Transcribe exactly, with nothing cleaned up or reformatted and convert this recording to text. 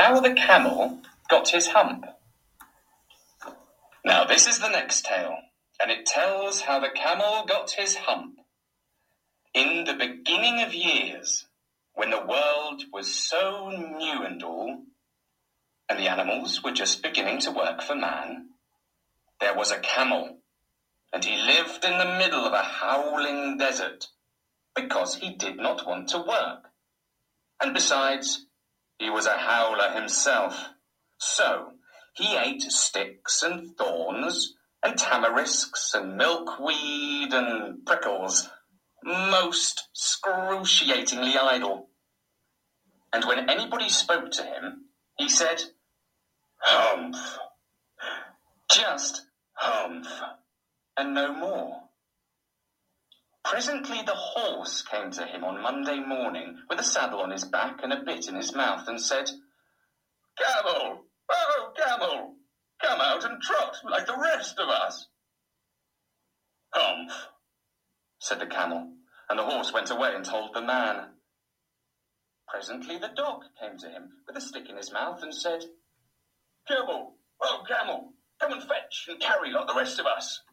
How the Camel Got His Hump. Now this is the next tale, and it tells how the camel got his hump. In the beginning of years, when the world was so new and all, and the animals were just beginning to work for man, there was a camel, and he lived in the middle of a howling desert, because he did not want to work. And besides, he was a howler himself. So he ate sticks and thorns and tamarisks and milkweed and prickles, most excruciatingly idle. And when anybody spoke to him, he said, "Humph," just humph, and no more. Presently the horse came to him on Monday morning with a saddle on his back and a bit in his mouth and said, "Camel, oh camel, come out and trot like the rest of us." "Humph," said the camel, and the horse went away and told the man. Presently the dog came to him with a stick in his mouth and said, "Camel, oh camel, come and fetch and carry like the rest of us."